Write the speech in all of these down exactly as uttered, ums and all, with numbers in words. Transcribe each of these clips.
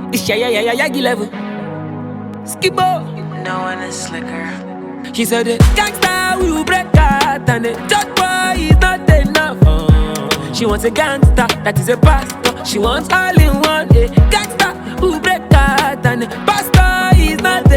It's yeah, yeah, yeah, yeah, yeah, level. Skibbo. No one is slicker. She said the gangsta will break out and the judge boy is not enough. Uh, she wants a gangsta that is a pastor. She wants all in one. A gangsta will break out and the pastor is not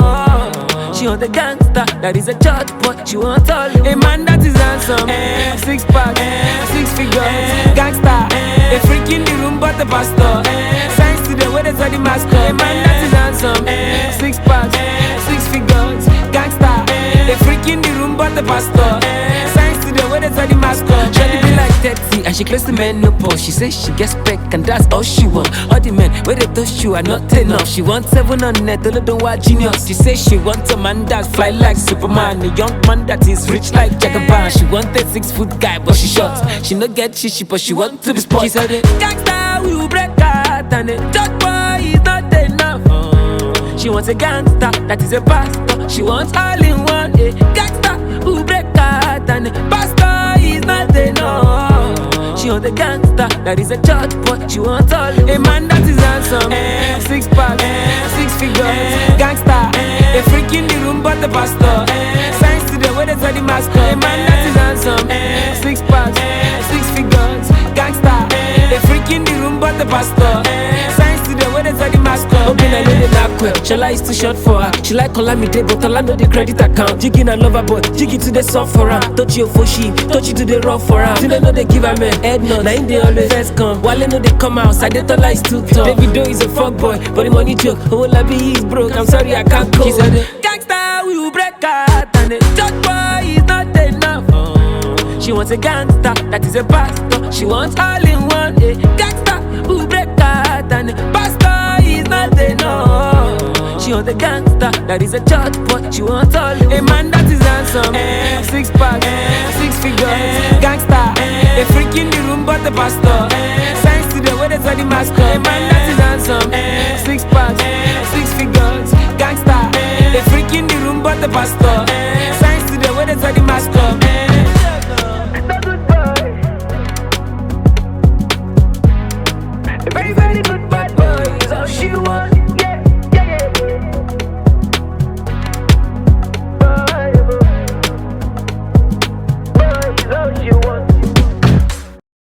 enough. She wants a gangsta that is a church boy. She wants all in one. A man that is handsome, eh, six pack, eh, six figures, eh, gangsta, eh, a freak in the room but the pastor. Eh, signs to the way they say the master. A man that is handsome, eh, six pack, eh, six figures, gangsta. A freak in the room but the pastor. Signs to the way they say the mascot. She be like thirty and she close to menopause. She says she gets back and that's all she want. All the men where they touch you are not enough. She wants seven on net, all of the wild genius. She says she wants a man that's fly like Superman, a young man that is rich like Jagaban. She wants a six foot guy but she short. She no get shishi but she want to be sport. She said the gangsta will break out and the judge boy is not enough. She wants a gangsta that is a pastor. She wants all in one. A gangsta who break out and the pastor is not enough. She wants a gangsta that is a church boy. She wants all in one. A man that is handsome, eh, six pack, eh, six figures, eh, gangsta, eh, a freak in the room but the pastor. Eh, signs to the way they say the mascot. A man that is handsome, eh, six pack, eh, six figures, gangsta, eh, a freak in the room but the pastor. Eh, signs to the way they say the mascot. Hoping I know the dark well. Shala is too short for her. She like Olamide, but I know the credit account. Jigging and lover boy, jiggy to the soft for her. Touch you for she, touch you to the rough for her. Till they know they give her man head nod. Now in they always first come. While they know they come out, side they tell her is too tough. Davido is a fuck boy, but the money joke. Oh, Labi is broke. I'm sorry I can't go. She said the gangsta will break out and the judge boy is not enough. She wants a gangsta that is a pastor. She wants all in one. A gangsta who break out and the pastor is not enough. She wants a gangsta that is a church boy. She wants all in one. A man that is handsome, eh, six pack, eh, six figures, eh, gangsta, eh, a freak in the room but the pastor. Eh, signs to the way they say the mascot. A man that is handsome, eh, six pack, eh, six figures, gangsta, eh, a freak in the room but the pastor. Eh, signs to the way they say the mascot.